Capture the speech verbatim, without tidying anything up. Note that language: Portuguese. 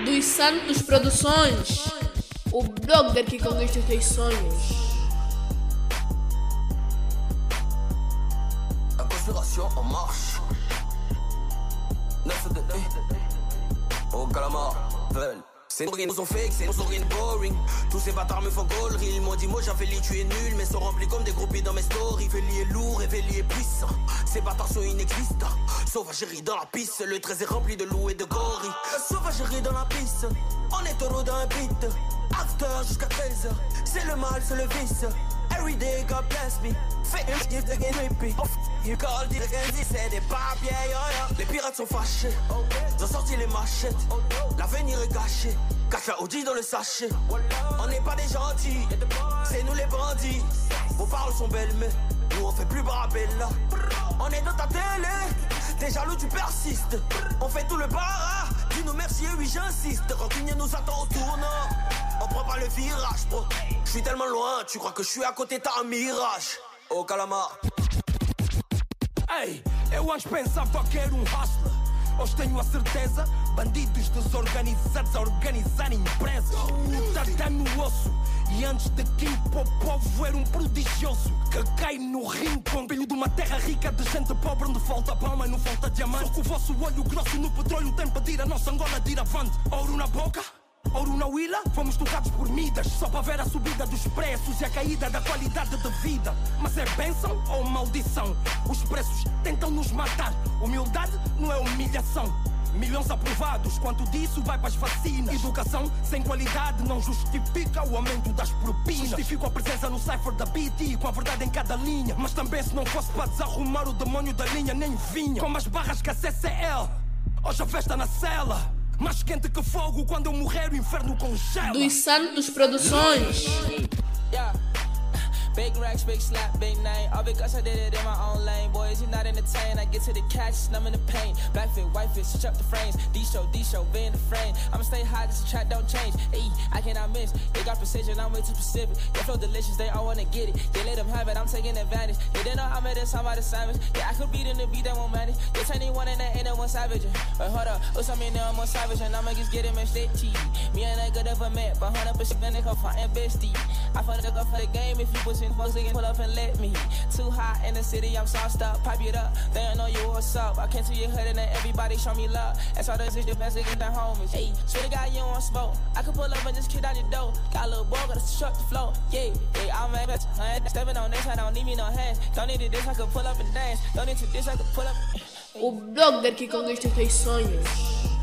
Dos Santos Produções, o blogger que conquista os teus sonhos. La conspiration en marche. neuf de Au calamar, veulent. Ces nourris nous ont fake, ces nous ont rien boring. Tous ces bâtards me font gaulerie. Ils m'ont dit moi Javelli tu es nul, mais sont remplis comme des groupies dans mes stories. Véli est lourd et Véli est puissant. Ces bâtards sont inexistants. Sauvagerie dans la piste, le treize est rempli de loups et de gorilles. Sauvagerie dans la piste, on est taureau dans un beat. After jusqu'à treize heures, c'est le mal, c'est le vice. Every day God bless me. Fais un gift de game hippie. You call the against c'est des papiers, yo yo. Les pirates sont fâchés, ils ont sorti les machettes. L'avenir est gâché, cache la Audi dans le sachet. On n'est pas des gentils, c'est nous les bandits. Vos paroles sont belles mais nous on fait plus barabella. On est dans ta télé, t'es jaloux tu persistes. On fait tout le bar, dis-nous merci et oui j'insiste. Rancunier nous attend au tournant. On prend pas le virage, bro. Je suis tellement loin, tu crois que je suis à côté, t'as un mirage. Au calamar. Ei, eu antes pensava que era um hustler. Hoje tenho a certeza, bandidos desorganizados a organizar empresas. Tá no osso. E antes de King Pop, povo era um prodigioso que cai no rincão. Filho de uma terra rica de gente pobre onde falta pão, mas não falta diamante. Só que o vosso olho grosso no petróleo tem para ir a nossa Angola de ir avante. Ouro na boca, ouro na huila, fomos tocados por Midas. Só para ver a subida dos preços e a caída da qualidade de vida. Mas é bênção ou maldição? Os preços tentam nos matar. Humildade não é humilhação. Milhões aprovados, quanto disso vai para as vacinas. Educação sem qualidade não justifica o aumento das propinas. Justifico a presença no cipher da B T com a verdade em cada linha. Mas também se não fosse para desarrumar o demônio da linha nem vinha. Com as barras que a C C L, hoje a festa na cela. Mais quente que fogo, quando eu morrer o inferno congela. Dos Santos Produções. Yeah. Big racks, big slap, big name. All because I did it in my own lane. Boys, you not entertained. I get to the cash, numb in the pain. Black fit, white fit, switch up the frames. D-show, D-show, be in the frame. I'ma stay high, cause the track don't change. Ayy, I cannot miss. They got precision, I'm way too specific. They flow delicious, they all wanna get it. They let them have it, I'm taking advantage. They didn't know I'm at this, I'm about to savage. Yeah, I could beat in the beat that won't manage. They turn one and that ain't no one savage. But hold up, what's I mean now I'm more savage. And I'ma just get him and stay cheap. Me and that good ever met, but one hundred percent gonna come fighting bestie. I found it up for the game if you pushing folks, they can pull up and let me. Too hot in the city, I'm sauced up, pipe it up. They don't know you what's up. I came to your hood and then everybody show me love. That's all this is the best niggas, the homies. Hey, swear to God you don't want smoke. I could pull up and just kick out your door. Got a little boy, gotta shut the flow. Yeah, yeah, I'm mad at I ain't stepping on this, I don't need me no hands. Don't need this, I could pull up and dance. Don't need to this, I could pull up. O blogger que conquista os teus sonhos.